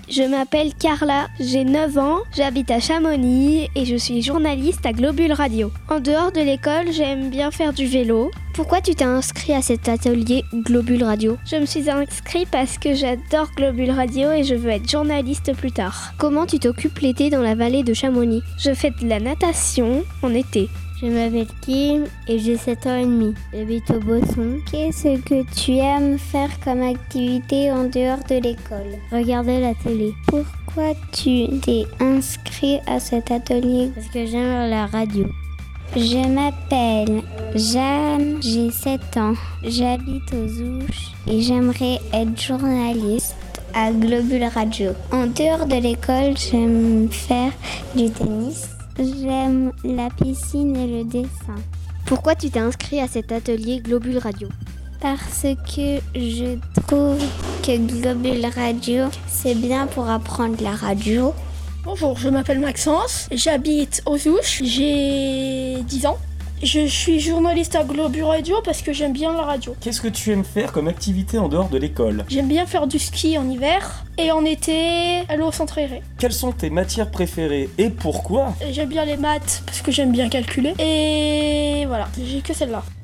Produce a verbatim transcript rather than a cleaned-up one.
Je m'appelle Carla, j'ai neuf ans, j'habite à Chamonix et je suis journaliste à Globule Radio. En dehors de l'école, j'aime bien faire du vélo. Pourquoi tu t'es inscrit à cet atelier Globule Radio ? Je me suis inscrit parce que j'adore Globule Radio et je veux être journaliste plus tard. Comment tu t'occupes l'été dans la vallée de Chamonix ? Je fais de la natation en été. Je m'appelle Kim et j'ai sept ans et demi. J'habite au Bosson. Qu'est-ce que tu aimes faire comme activité en dehors de l'école ? Regarder la télé. Pourquoi tu t'es inscrit à cet atelier ? Parce que j'aime la radio. Je m'appelle Jeanne, j'ai sept ans. J'habite aux Ouches et j'aimerais être journaliste à Globule Radio. En dehors de l'école, j'aime faire du tennis. J'aime la piscine et le dessin. Pourquoi tu t'es inscrit à cet atelier Globule Radio ? Parce que je trouve que Globule Radio, c'est bien pour apprendre la radio. Bonjour, je m'appelle Maxence, j'habite aux Ouches, j'ai dix ans. Je suis journaliste à Globule Radio parce que j'aime bien la radio. Qu'est-ce que tu aimes faire comme activité en dehors de l'école ? J'aime bien faire du ski en hiver et en été, aller au centre aéré. Quelles sont tes matières préférées et pourquoi ? J'aime bien les maths parce que j'aime bien calculer et voilà, j'ai que celle-là.